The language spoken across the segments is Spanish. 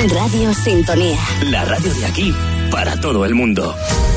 Radio Sintonía. La radio de aquí para todo el mundo.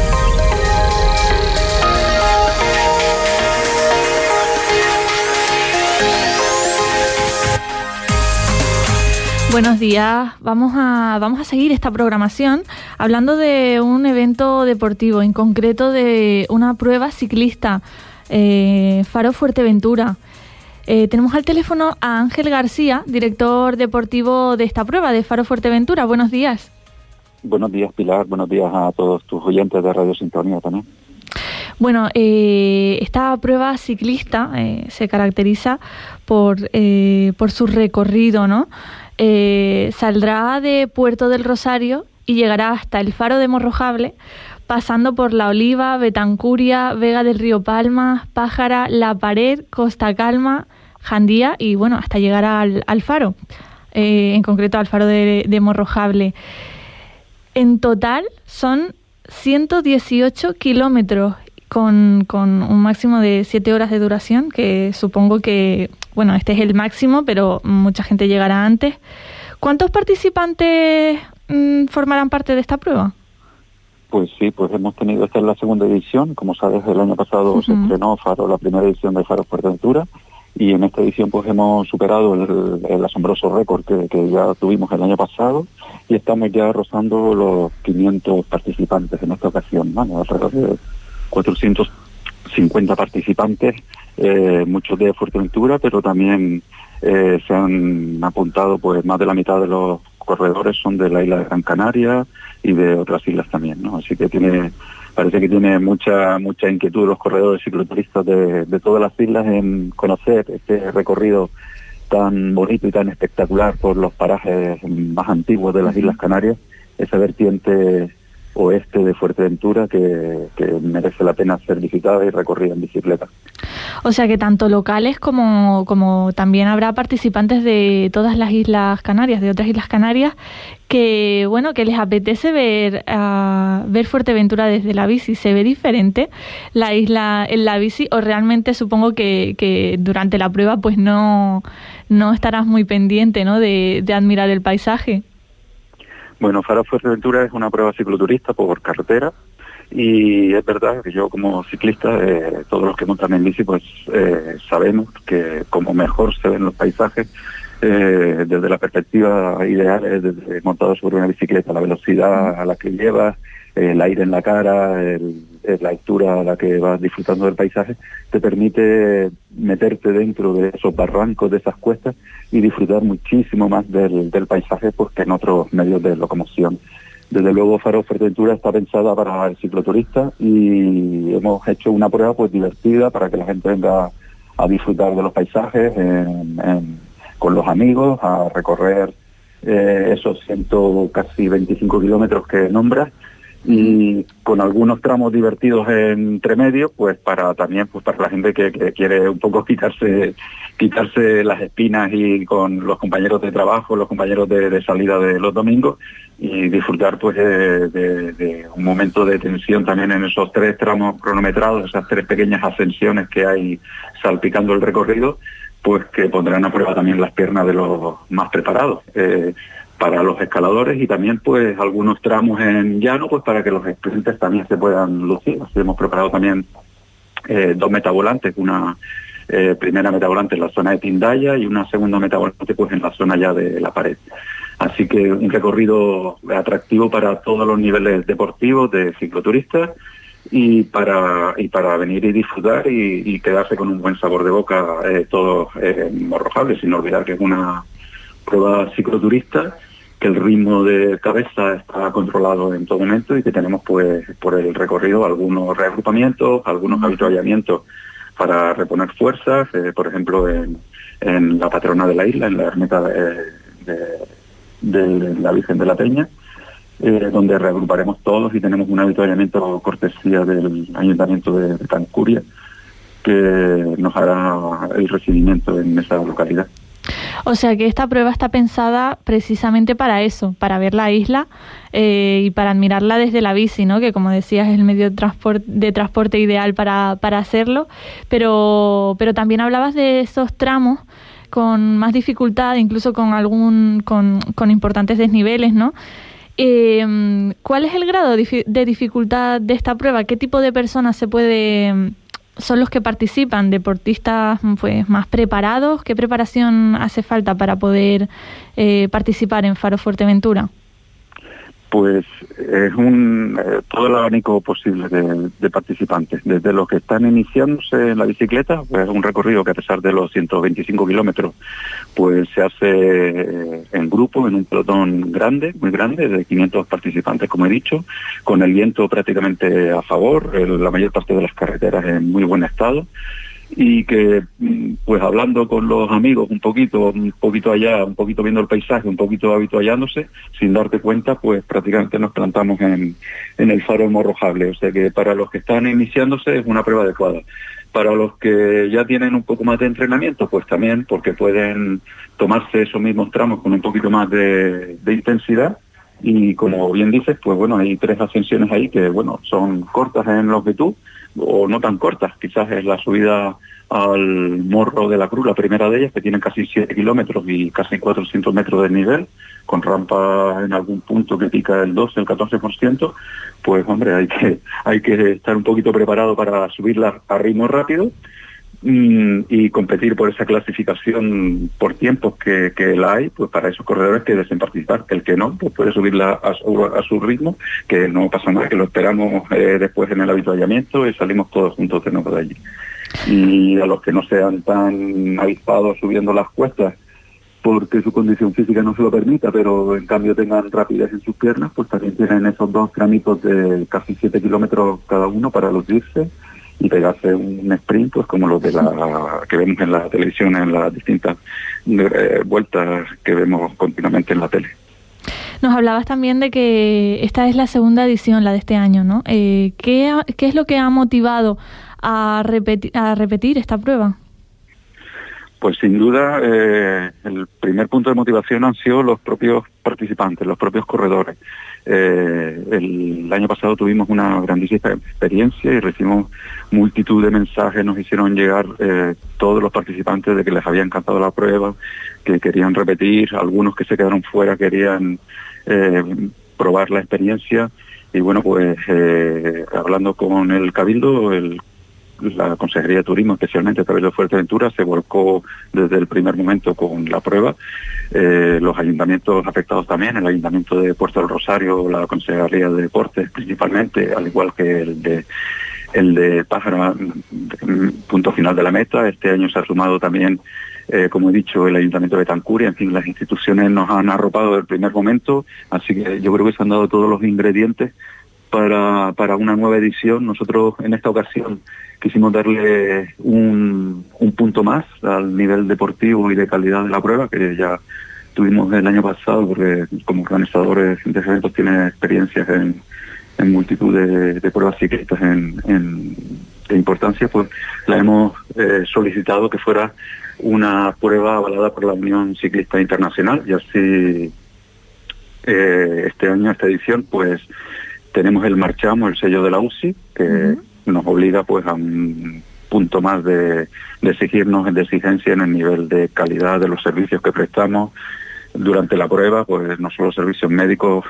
Buenos días, vamos a seguir esta programación hablando de un evento deportivo, en concreto de una prueba ciclista, Faro Fuerteventura. Tenemos al teléfono a Ángel García, director deportivo de esta prueba de Faro Fuerteventura. Buenos días. Buenos días, Pilar. Buenos días a todos tus oyentes de Radio Sintonía también. Bueno, esta prueba ciclista se caracteriza por su recorrido, ¿no? Saldrá de Puerto del Rosario y llegará hasta el Faro de Morrojable, pasando por La Oliva, Betancuria, Vega del Río Palmas, Pájara, La Pared, Costa Calma, Jandía y bueno, hasta llegar al Faro, en concreto al Faro de Morrojable. En total son 118 kilómetros con un máximo de 7 horas de duración, que supongo que, bueno, este es el máximo, pero mucha gente llegará antes. ¿Cuántos participantes formarán parte de esta prueba? Pues sí, pues hemos tenido, esta es la segunda edición, como sabes, el año pasado se estrenó Faro, la primera edición de Faro Fuerteventura, y en esta edición pues hemos superado el asombroso récord que ya tuvimos el año pasado, y estamos ya rozando los 500 participantes en esta ocasión, ¿no? Alrededor de 450 participantes, muchos de Fuerteventura, pero también se han apuntado pues más de la mitad de los corredores son de la isla de Gran Canaria y de otras islas también, ¿no? Así que parece que tiene mucha inquietud los corredores cicloturistas de todas las islas en conocer este recorrido tan bonito y tan espectacular por los parajes más antiguos de las Islas Canarias, esa vertiente oeste de Fuerteventura que merece la pena ser visitada y recorrida en bicicleta. O sea que tanto locales como también habrá participantes de todas las Islas Canarias, de otras Islas Canarias, que bueno, que les apetece ver Fuerteventura desde la bici. ¿Se ve diferente la isla en la bici o realmente supongo que durante la prueba pues no estarás muy pendiente, ¿no? de admirar el paisaje? Bueno, Faro Fuerteventura es una prueba cicloturista por carretera y es verdad que yo como ciclista, todos los que montan en bici, pues sabemos que como mejor se ven los paisajes desde la perspectiva ideal es desde montado sobre una bicicleta, la velocidad a la que llevas, el aire en la cara, la altura a la que vas disfrutando del paisaje, te permite meterte dentro de esos barrancos, de esas cuestas y disfrutar muchísimo más del paisaje pues, que en otros medios de locomoción. Desde luego Faro Fuerteventura está pensada para el cicloturista y hemos hecho una prueba pues divertida para que la gente venga a disfrutar de los paisajes con los amigos, a recorrer esos casi 25 kilómetros que nombras, y con algunos tramos divertidos entre medio, pues para la gente que quiere un poco quitarse las espinas y con los compañeros de trabajo, los compañeros de salida de los domingos y disfrutar pues de un momento de tensión también en esos 3 tramos cronometrados, esas 3 pequeñas ascensiones que hay salpicando el recorrido, pues que pondrán a prueba también las piernas de los más preparados. Para los escaladores y también pues algunos tramos en llano pues para que los sprinters también se puedan lucir. Así hemos preparado también 2 metavolantes, una primera metavolante en la zona de Pindaya y una segunda metavolante pues en la zona ya de La Pared. Así que un recorrido atractivo para todos los niveles deportivos de cicloturistas y para venir y disfrutar y quedarse con un buen sabor de boca todos Morrojable, sin olvidar que es una prueba cicloturista, que el ritmo de cabeza está controlado en todo momento y que tenemos pues por el recorrido algunos reagrupamientos, algunos avituallamientos para reponer fuerzas, por ejemplo en la patrona de la isla, en la ermita de la Virgen de la Peña, donde reagruparemos todos y tenemos un avituallamiento cortesía del Ayuntamiento de Betancuria que nos hará el recibimiento en esa localidad. O sea que esta prueba está pensada precisamente para eso, para ver la isla y para admirarla desde la bici, ¿no? Que como decías es el medio de transporte ideal para hacerlo, pero también hablabas de esos tramos con más dificultad, incluso con con importantes desniveles, ¿no? ¿Cuál es el grado de dificultad de esta prueba? ¿Qué tipo de personas son los que participan? ¿Deportistas pues más preparados? ¿Qué preparación hace falta para poder participar en Faro Fuerteventura? Pues es todo el abanico posible de participantes, desde los que están iniciándose en la bicicleta, pues un recorrido que a pesar de los 125 kilómetros, pues se hace en grupo, en un pelotón grande, muy grande, de 500 participantes, como he dicho, con el viento prácticamente a favor, la mayor parte de las carreteras en muy buen estado, y que pues hablando con los amigos un poquito allá, un poquito viendo el paisaje, un poquito habituallándose, sin darte cuenta, pues prácticamente nos plantamos en el faro Morrojable. O sea que para los que están iniciándose es una prueba adecuada. Para los que ya tienen un poco más de entrenamiento, pues también, porque pueden tomarse esos mismos tramos con un poquito más de intensidad. Y como bien dices, pues bueno, hay 3 ascensiones ahí que, bueno, son cortas en longitud, o no tan cortas. Quizás es la subida al Morro de la Cruz, la primera de ellas, que tiene casi 7 kilómetros y casi 400 metros de nivel, con rampa en algún punto que pica el 12, el 14%, pues hombre, hay que estar un poquito preparado para subirla a ritmo rápido y competir por esa clasificación por tiempos que la hay, pues para esos corredores que deseen participar. El que no, pues puede subirla a su ritmo, que no pasa nada, que lo esperamos después en el avituallamiento y salimos todos juntos de nuevo de allí. Y a los que no sean tan avispados subiendo las cuestas, porque su condición física no se lo permita, pero en cambio tengan rapidez en sus piernas, pues también tienen esos 2 tramitos de casi 7 kilómetros cada uno para lucirse y pegarse un sprint, pues como los de que vemos en la televisión, en las distintas vueltas que vemos continuamente en la tele. Nos hablabas también de que esta es la segunda edición, la de este año, ¿no? ¿Qué es lo que ha motivado a repetir esta prueba? Pues sin duda, el primer punto de motivación han sido los propios participantes, los propios corredores. El año pasado tuvimos una grandísima experiencia y recibimos multitud de mensajes, nos hicieron llegar todos los participantes de que les había encantado la prueba, que querían repetir, algunos que se quedaron fuera querían probar la experiencia y bueno, pues hablando con el Cabildo, la Consejería de Turismo, especialmente a través de Fuerteventura, se volcó desde el primer momento con la prueba. Los ayuntamientos afectados también, el Ayuntamiento de Puerto del Rosario, la Consejería de Deportes principalmente, al igual que el de Pájaro, punto final de la meta. Este año se ha sumado también, como he dicho, el Ayuntamiento de Tancúria. En fin, las instituciones nos han arropado desde el primer momento, así que yo creo que se han dado todos los ingredientes para una nueva edición. Nosotros en esta ocasión quisimos darle un punto más al nivel deportivo y de calidad de la prueba, que ya tuvimos el año pasado, porque como organizadores de eventos tienen experiencias en multitud de pruebas ciclistas de importancia, pues la hemos solicitado que fuera una prueba avalada por la Unión Ciclista Internacional, y así este año, esta edición, pues tenemos el marchamo, el sello de la UCI, que nos obliga pues a un punto más de exigirnos, de exigencia en el nivel de calidad de los servicios que prestamos durante la prueba, pues no solo servicios médicos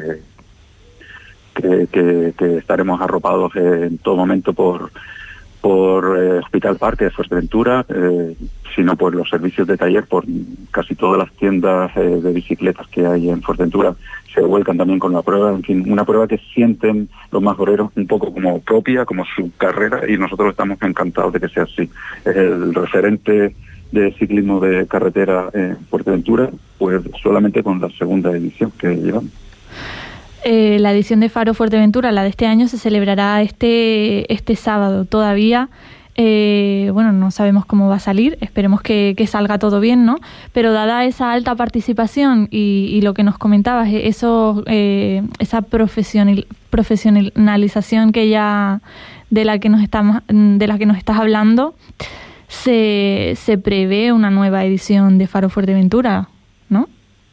que estaremos arropados en todo momento por Hospital Parque de Fuerteventura, sino por los servicios de taller, por casi todas las tiendas de bicicletas que hay en Fuerteventura se vuelcan también con la prueba. En fin, una prueba que sienten los majoreros un poco como propia, como su carrera, y nosotros estamos encantados de que sea así. Es el referente de ciclismo de carretera en Fuerteventura, pues solamente con la segunda edición que llevamos. La edición de Faro Fuerteventura, la de este año, se celebrará este sábado todavía. Bueno, no sabemos cómo va a salir, esperemos que salga todo bien, ¿no? Pero dada esa alta participación y lo que nos comentabas, esa profesionalización que ya de la que nos estás hablando, se prevé una nueva edición de Faro Fuerteventura, ¿no?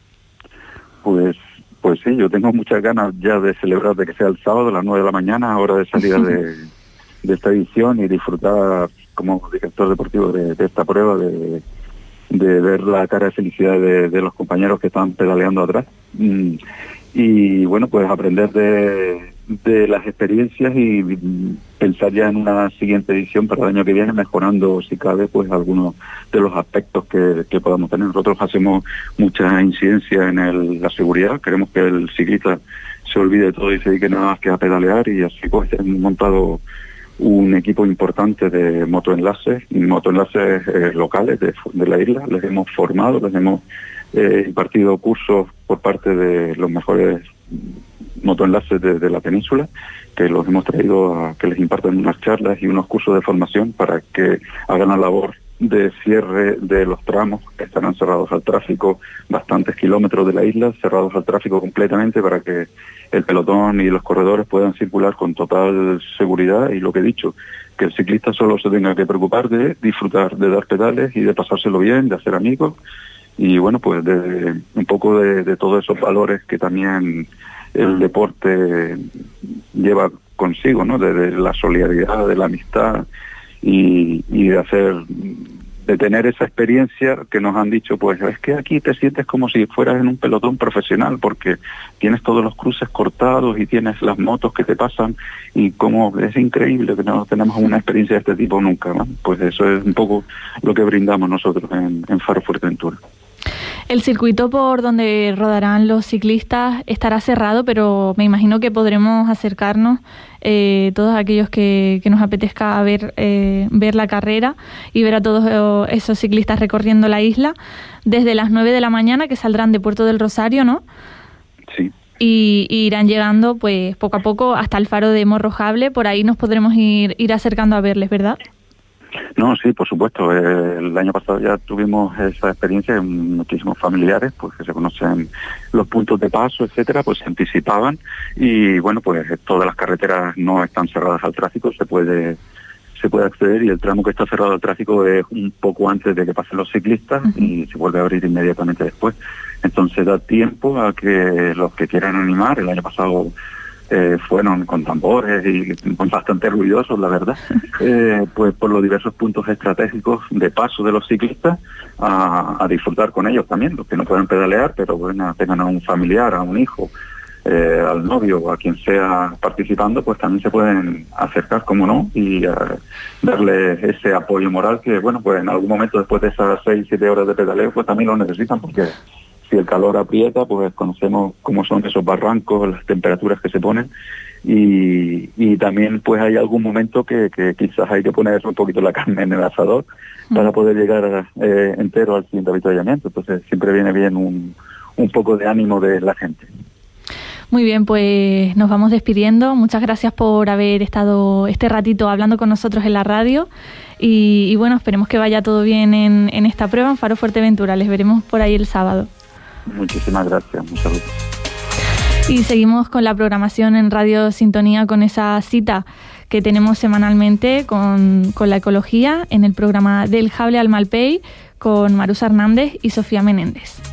Pues sí, yo tengo muchas ganas ya de celebrar, de que sea el sábado a las 9 de la mañana, hora de salida de esta edición, y disfrutar como director deportivo de esta prueba, de ver la cara de felicidad de los compañeros que están pedaleando atrás. Y bueno, pues aprender de las experiencias y pensar ya en una siguiente edición para el año que viene, mejorando, si cabe, pues algunos de los aspectos que podamos tener. Nosotros hacemos mucha incidencia en la seguridad, queremos que el ciclista se olvide de todo y se dedique nada más que a pedalear, y así pues hemos montado un equipo importante de motoenlaces locales de la isla. Les hemos formado, les hemos impartido cursos por parte de los mejores motoenlaces de la península, que los hemos traído a que les impartan unas charlas y unos cursos de formación para que hagan la labor de cierre de los tramos que estarán cerrados al tráfico, bastantes kilómetros de la isla cerrados al tráfico completamente, para que el pelotón y los corredores puedan circular con total seguridad. Y lo que he dicho, que el ciclista solo se tenga que preocupar de disfrutar, de dar pedales y de pasárselo bien, de hacer amigos, y bueno, pues un poco de todos esos valores que también el deporte lleva consigo, ¿no? De la solidaridad, de la amistad, y de tener esa experiencia que nos han dicho, pues es que aquí te sientes como si fueras en un pelotón profesional, porque tienes todos los cruces cortados y tienes las motos que te pasan, y como es increíble que no tenemos una experiencia de este tipo nunca, ¿no? Pues eso es un poco lo que brindamos nosotros en Faro Fuerteventura. El circuito por donde rodarán los ciclistas estará cerrado, pero me imagino que podremos acercarnos todos aquellos que nos apetezca ver la carrera y ver a todos esos ciclistas recorriendo la isla desde las 9 de la mañana, que saldrán de Puerto del Rosario, ¿no? Sí. Y irán llegando pues poco a poco hasta el faro de Morrojable. Por ahí nos podremos ir acercando a verles, ¿verdad? No, sí, por supuesto. El año pasado ya tuvimos esa experiencia en muchísimos familiares, pues que se conocen los puntos de paso, etcétera, pues se anticipaban, y bueno, pues todas las carreteras no están cerradas al tráfico, se puede acceder, y el tramo que está cerrado al tráfico es un poco antes de que pasen los ciclistas y se vuelve a abrir inmediatamente después. Entonces da tiempo a que los que quieran animar. El año pasado fueron con tambores y bastante ruidosos, la verdad, pues por los diversos puntos estratégicos de paso de los ciclistas, a disfrutar con ellos también, los que no puedan pedalear, pero bueno, tengan a un familiar, a un hijo, al novio o a quien sea participando, pues también se pueden acercar, como no, y darle ese apoyo moral que, bueno, pues en algún momento después de esas 6-7 horas de pedaleo, pues también lo necesitan, porque si el calor aprieta, pues conocemos cómo son esos barrancos, las temperaturas que se ponen, y también pues hay algún momento que quizás hay que poner un poquito la carne en el asador para poder llegar entero al siguiente avituallamiento. Entonces siempre viene bien un poco de ánimo de la gente. Muy bien, pues nos vamos despidiendo. Muchas gracias por haber estado este ratito hablando con nosotros en la radio. Y bueno, esperemos que vaya todo bien en esta prueba en Faro Fuerteventura. Les veremos por ahí el sábado. Muchísimas gracias, un saludo. Y seguimos con la programación en Radio Sintonía, con esa cita que tenemos semanalmente con la ecología en el programa Del Jable al Malpey, con Marusa Hernández y Sofía Menéndez.